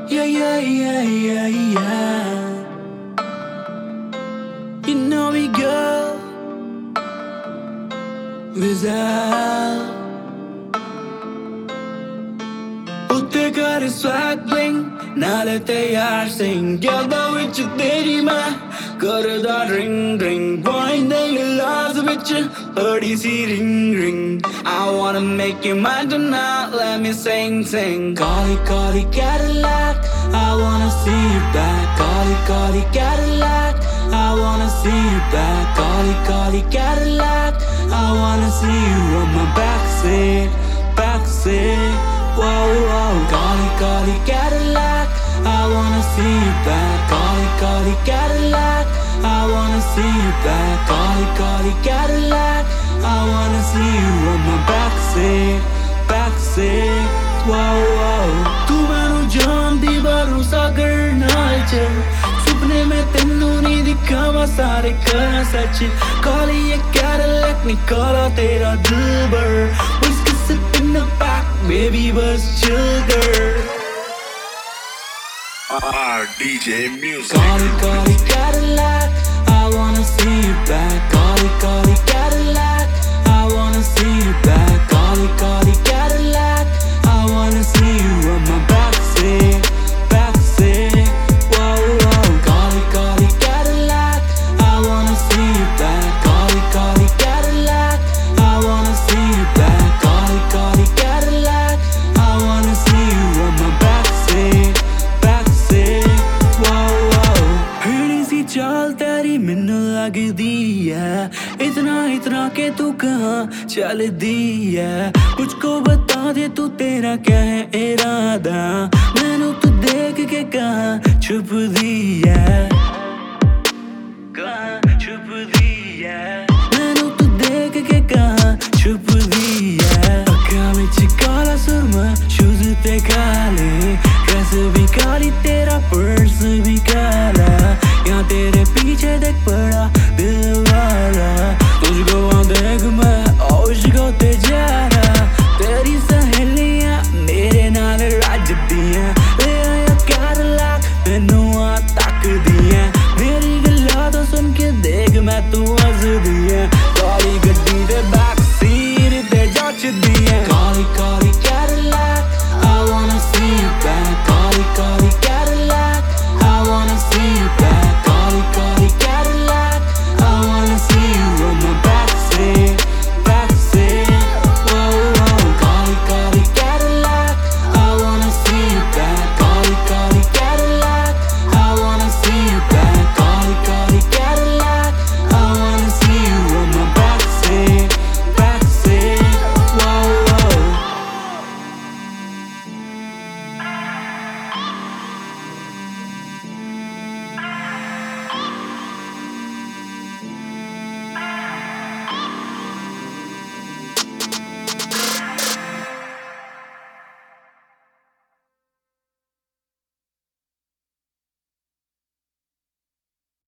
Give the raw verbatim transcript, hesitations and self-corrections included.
Yeah, yeah, yeah, yeah, yeah. You know we go without. उत्ते कर swag bling नाले तैयार sing Gelda विच तेरी मैं करदा ring ring Point the glass विच बड़ी सी ring ring I wanna make you mine tonight Let me sing sing Kali kali Cadillac I wanna see you back Kali kali Cadillac I wanna see you back Kali kali Cadillac I wanna see you on my backseat Backseat Whoa, whoa, Kali Kali Cadillac I wanna see you back Kali Kali Cadillac I wanna see you back Kali Kali Cadillac I wanna see you on my backseat Backseat Whoa, whoa तू मैनू जानदी भरोसा करना चल सुपने में तेनू नहीं दिखावा सारे करा सच Kali ये Cadillac निकाला तेरा दिल भर Whiskey sip in the back Baby was sugar R D J Music Kali Kali Cadillac I wanna see you back Kali Kali Cadillac I wanna see you back Kali Kali Cadillac I wanna see you on my backseat Backseat Whoa, whoa Kali Kali Cadillac I wanna see you back Kali Kali Cadillac I wanna see you back Kali Kali Cadillac I wanna see you on my backseat Backseat Whoa, whoa हिड़ी सी चाल तेरी मैनू लगदी है इतना इतना के तू कहाँ चलदी है मुझको बता दे तू तेरा क्या है इरादा मैनू तू देख के कहाँ छुपदी है कहाँ छुपदी है मैनू तू देख के कहाँ छुपदी है अक्खां विच काला सुरमा शूज़ ते काले ड्रेस भी काली ते